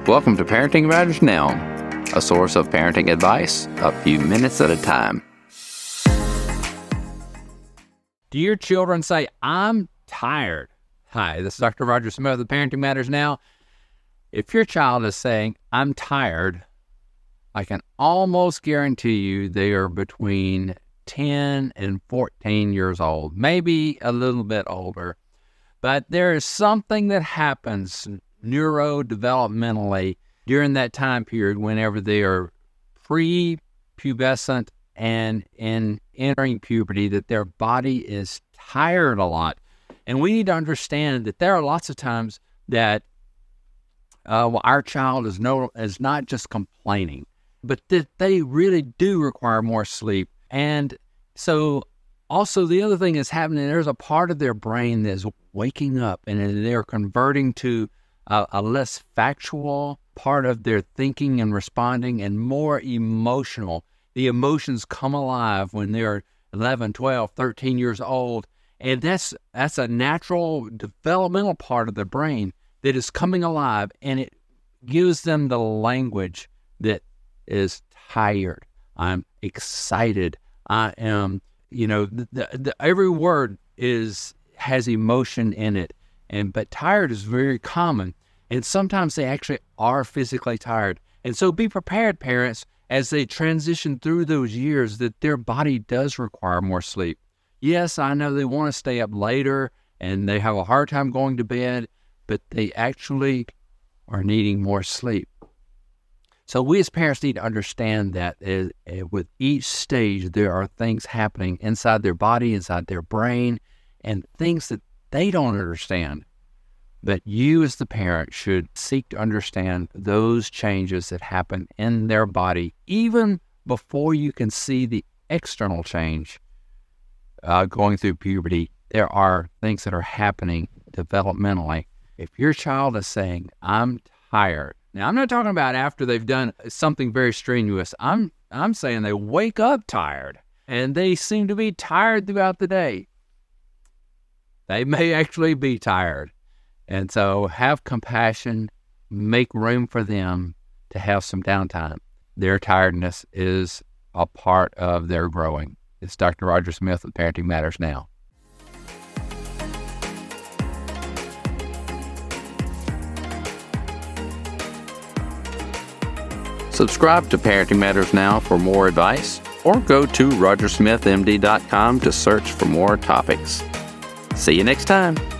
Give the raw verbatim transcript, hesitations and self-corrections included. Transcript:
Welcome to Parenting Matters Now, a source of parenting advice a few minutes at a time. Do your children say, "I'm tired"? Hi, this is Doctor Roger Smith of Parenting Matters Now. If your child is saying, "I'm tired," I can almost guarantee you they are between ten and fourteen years old, maybe a little bit older. But there is something that happens neurodevelopmentally during that time period whenever they are pre-pubescent and in entering puberty, that their body is tired a lot. And we need to understand that there are lots of times that uh, well, our child is no is not just complaining, but that they really do require more sleep. And so also the other thing is happening, there's a part of their brain that's waking up and they're converting to a, a less factual part of their thinking and responding and more emotional. The emotions come alive when they're eleven, twelve, thirteen years old. And that's that's a natural developmental part of the brain that is coming alive, and it gives them the language that is tired. I'm excited. I am, you know, the, the, the, every word is has emotion in it. And but tired is very common. And sometimes they actually are physically tired. And so be prepared, parents, as they transition through those years, that their body does require more sleep. Yes, I know they want to stay up later and they have a hard time going to bed, but they actually are needing more sleep. So we as parents need to understand that uh, uh, with each stage, there are things happening inside their body, inside their brain, and things that they don't understand. But you as the parent should seek to understand those changes that happen in their body, even before you can see the external change uh, going through puberty. There are things that are happening developmentally. If your child is saying, "I'm tired," now I'm not talking about after they've done something very strenuous. I'm I'm saying they wake up tired and they seem to be tired throughout the day. They may actually be tired. And so have compassion, make room for them to have some downtime. Their tiredness is a part of their growing. It's Doctor Roger Smith with Parenting Matters Now. Subscribe to Parenting Matters Now for more advice, or go to roger smith m d dot com to search for more topics. See you next time.